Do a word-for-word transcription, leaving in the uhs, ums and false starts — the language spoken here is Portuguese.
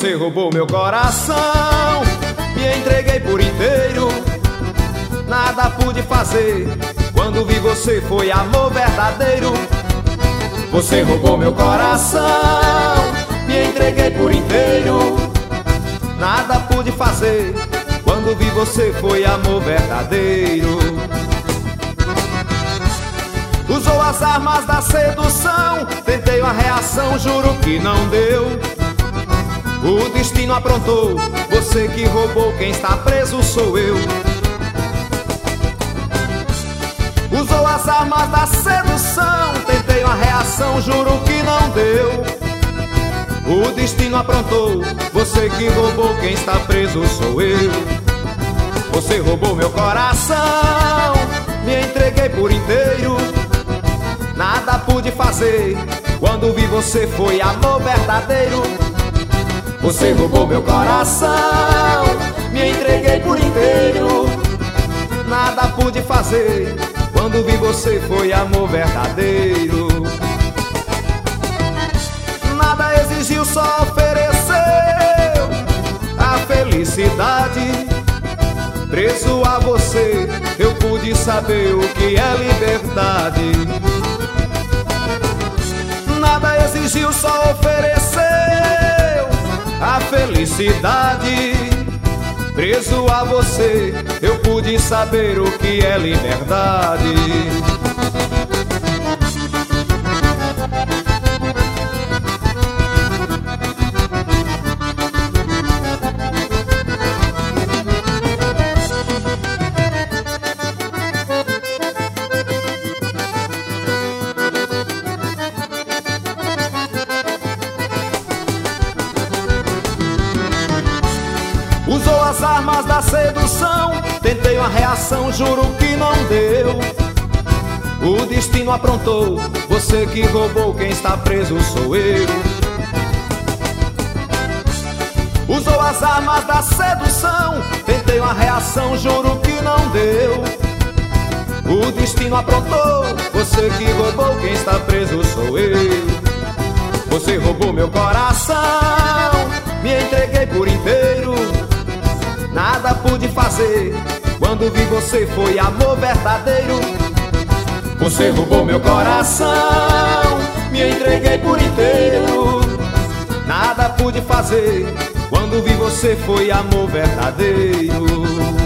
Você roubou meu coração, me entreguei por inteiro. Nada pude fazer, quando vi você foi amor verdadeiro. Você roubou meu coração, me entreguei por inteiro. Nada pude fazer, quando vi você foi amor verdadeiro. Usou as armas da sedução, tentei uma reação, juro que não deu. O destino aprontou, você que roubou, quem está preso sou eu. Usou as armas da sedução, tentei uma reação, juro que não deu. O destino aprontou, você que roubou, quem está preso sou eu. Você roubou meu coração, me entreguei por inteiro. Nada pude fazer, quando vi você foi amor verdadeiro. Você roubou meu coração, me entreguei por inteiro. Nada pude fazer, quando vi você foi amor verdadeiro. Nada exigiu, só ofereceu a felicidade. Preso a você, eu pude saber o que é liberdade. Nada exigiu, só ofereceu a felicidade. Preso a você, eu pude saber o que é liberdade. Usou as armas da sedução, tentei uma reação, juro que não deu. O destino aprontou, você que roubou, quem está preso sou eu. Usou as armas da sedução, tentei uma reação, juro que não deu. O destino aprontou, você que roubou, quem está preso sou eu. Você roubou meu coração, me entreguei por inteiro. Nada pude fazer, quando vi você foi amor verdadeiro. Você roubou meu coração, me entreguei por inteiro. Nada pude fazer, quando vi você foi amor verdadeiro.